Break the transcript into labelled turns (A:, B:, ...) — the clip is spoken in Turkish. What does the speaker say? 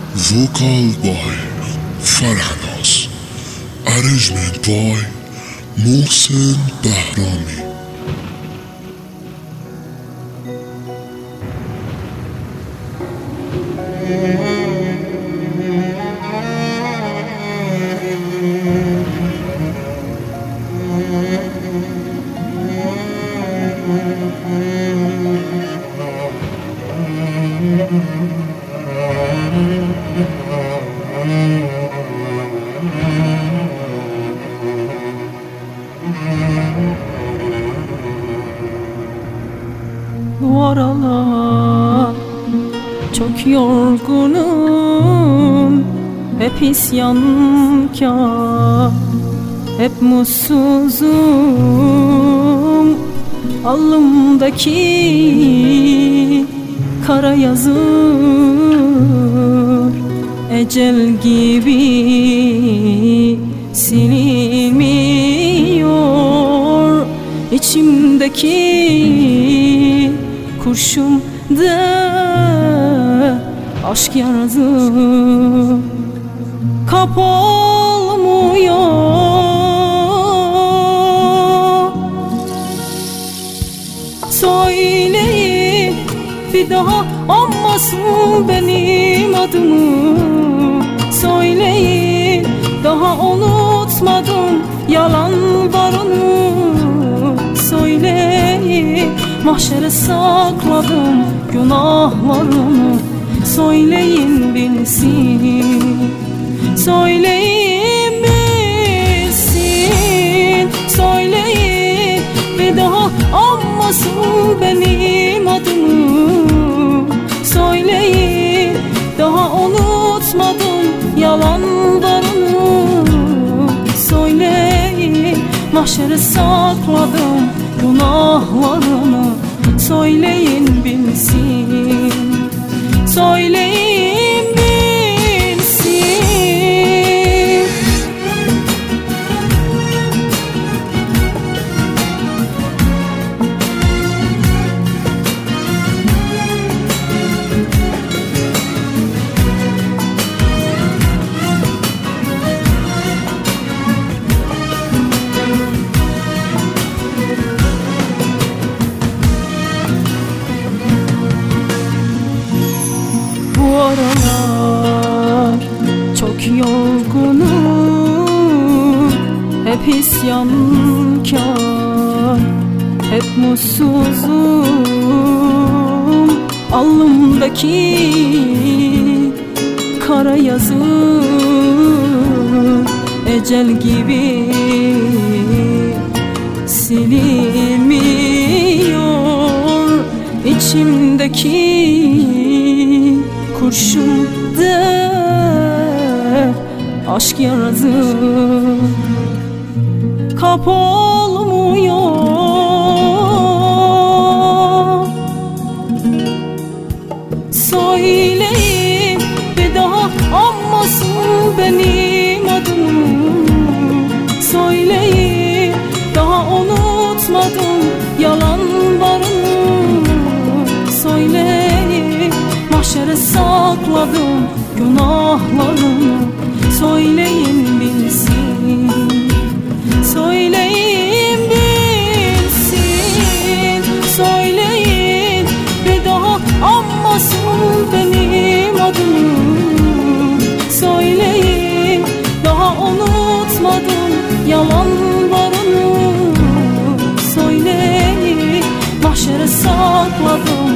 A: Vocal by Farhanas, arrangement by Mohsen Bahrami.
B: Bu aralar çok yorgunum, hep isyankar, hep mutsuzum. Alnımdaki kara yazır ecel gibi silinmiyor. İçimdeki kurşunda aşk yarası kapolmuyor. Söyleyin bir daha anmasın benim adımı. Söyleyin daha unutmadım yalan barını. Söyleyin mahşere sakladım günahlarımı. Söyleyin bilsin, söyleyin bilsin. Söyleyin bir daha anmasın benim adımı. Söyleyin daha unutmadım yalanlarını. Söyleyin mahşere sakladım günahlarını. Söyleyin bilsin, söyleyin bilsin. Bu aralar çok yorgunum, hep isyankar, hep mutsuzum. Alnımdaki kara yazı ecel gibi silinmiyor. İçimdeki kurşunda aşk yarası kapolmuyor. Söyleyin bir daha anmasın benim adımı. Söyleyin daha unutmadım yalan barını. Söyleyin mahşere sakladım günahlarımı. Söyleyin bilsin, söyleyin bilsin. Söyleyin bir daha anmasın benim adımı. Söyleyin daha unutmadım yalanlarını. Söyleyin mahşere sakladım